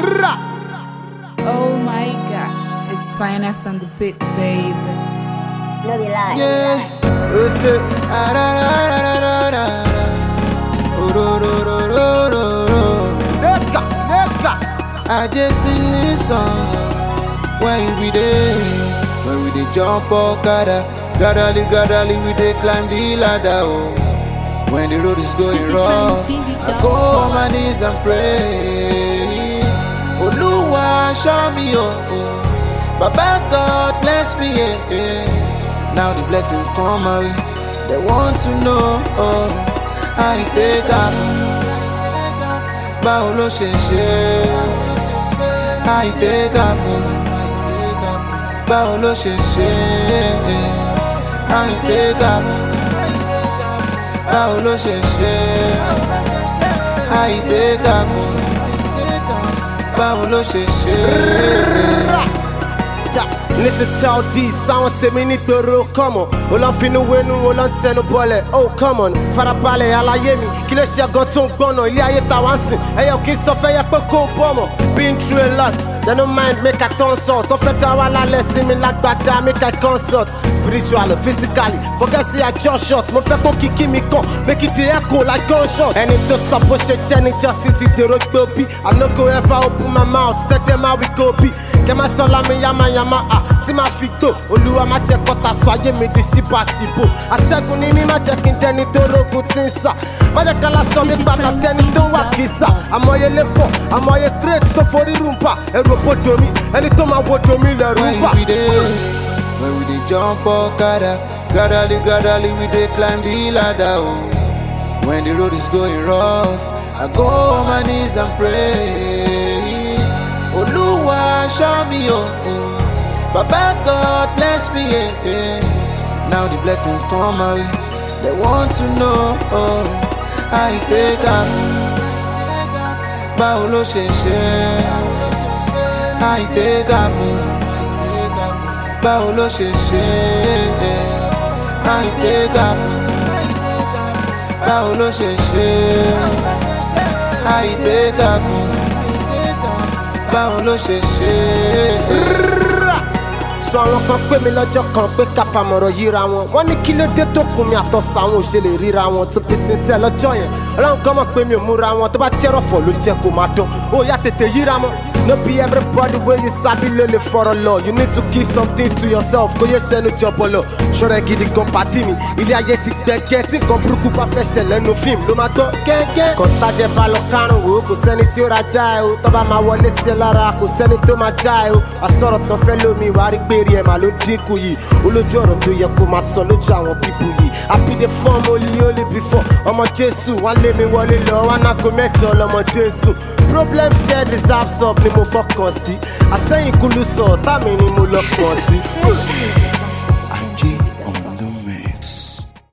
Oh my God, it's finest on the pit, baby. No be lie. Yeah. I just sing this song when we dey jump up, gradually we dey climb the ladder. Oh. When the road is going rough, I go on my knees and pray. Oluwa, show me Baba God bless me, yeah. Now the blessing come my way. They want to know how it take up. Báwo ló ṣe ṣe? How it take up. Báwo ló ṣe ṣe? How it take up. Báwo ló ṣe ṣe? How it take up. Báwo ló ṣe ṣe? Need to tell these sound to me need to roll, come on. All I'm finna win, all I'm telling bullet. Oh, come on. Farapale, alaye mi. Kile ṣe gan tó ń gbọ́nà, ilé ayé ta wá sìn. Ẹyọ kì í sọ fẹ́ yẹ pé kó bọ́mọ̀. Been through a lot, they don't mind make I consult. Tó fẹ́ dá wa lálẹ́ sí mi lágbàdá, make I consult. Spiritual or physically, forget say I just shot. Mo fẹ́ kó kìkì mi kàn, make it the echo like gunshot. Ẹni tó sọ bó ṣe jẹ́ ní just city dèrò gbé òbí. I no go ever open my mouth, tell them how we go be. Kẹ́ máa sọ lámi yamayama, tí máa fi tó. Olúwa má jẹ́ kọ́ta sọ ayé mi di síbàsíbò. Àṣẹ́gun ní mi má jẹ́ kí n dẹni tó rogun tí ń sà. Má jẹ́ ká lásán mi padà tẹni tó wà kìsà. Àmọye lẹ́fọ̀, àmọye crate tó forí rúmpa. Ẹ̀rù òbodò mi, ẹni tó máa wodò mi lẹ̀ rúmpa. When we dey jump up, gradually we dey climb the ladder. Oh. When the road is going rough, I go on my knees and pray. Oluwa, show me Baba God bless me, yeah. Now the blessing come my way. They want to know how it take up. Báwo ló ṣe ṣe? How it take up. Báwo ló ṣe ṣe? How it take up. Báwo ló ṣe ṣe? How it take up. Báwo ló ṣe ṣe? So àwọn kan pè mí lọ́jọ́ kan pé ká fàmọ̀rọ̀ yíra wọn. Wọ́n ní kí ló dé tó kún mi àtọ́sọ àwọn òṣèlè ríra wọn tó fi sincere lọ́jọ́ yẹn. Ọlọ́run kan mọ̀ pé mi ò múra wọn tó bá jẹ́rọ̀fọ̀ ló jẹ́ kó máa dán. Ó yá tètè yíra mọ́. No be everybody wey you sabi ló lè fọ̀rọ̀ lọ. You need to keep some things to yourself kó yé sẹ́nu jọ̀bọ̀ lọ. Ṣọ́rẹ́ gidi gan pàdí mi. Ilé ayé ti gbẹ̀gẹ́ tí nǹkan burúkú bá fẹ́ ṣẹlẹ̀ nínú fíìmù ló máa gbọ́ gẹ́gẹ́. Kọ̀sájẹ́ bá lọ kárùn wò kò sẹ́ni tí ó ra já ẹ o. Tọ́ba máa wọlé sí ẹ lára kò sẹ́ni tó máa já ẹ o. Àsọ̀rọ̀ tán fẹ́ lómi wàá rí pé rí ẹ̀ mà ló dínkù yìí. Olójú ọ̀rọ̀ tó yẹ kó máa sọ lójú àwọn pípù yìí. Àpìdé fún ọmọ olè before ọmọ Jésù wọ́n lé mi wọlé lọ wọ́n náà kó mẹ́tọ́ ọlọ́mọ Jésù. Problem share deserve solve ni mo fọkàn sí. Àṣẹ́yìn kúlú sọ ọ̀tá mi ni mo lọ kàn sí.